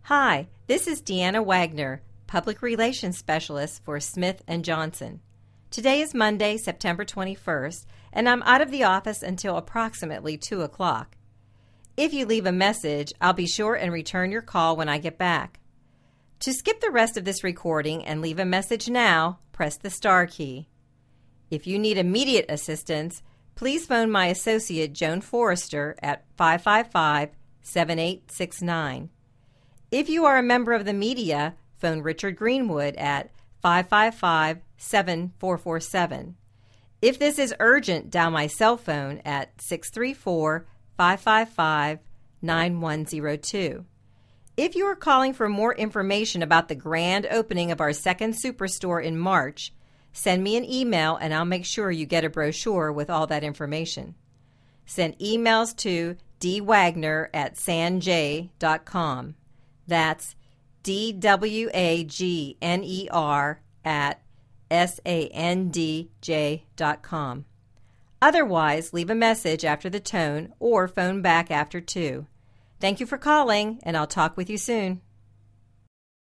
Hi, this is Deanna Wagner, Public Relations Specialist for Smith & Johnson. Today is Monday, September 21st, and I'm out of the office until approximately 2 o'clock. If you leave a message, I'll be sure and return your call when I get back. To skip the rest of this recording and leave a message now, press the star key. If you need immediate assistance, please phone my associate Joan Forrester at 555-7869. If you are a member of the media, phone Richard Greenwood at 555-7447. If this is urgent, dial my cell phone at 634-555-9102. If you are calling for more information about the grand opening of our second superstore in March, send me an email and I'll make sure you get a brochure with all that information. Send emails to dwagner@sanjay.com. That's dwagner@sandj.com. Otherwise, leave a message after the tone or phone back after 2. Thank you for calling, and I'll talk with you soon.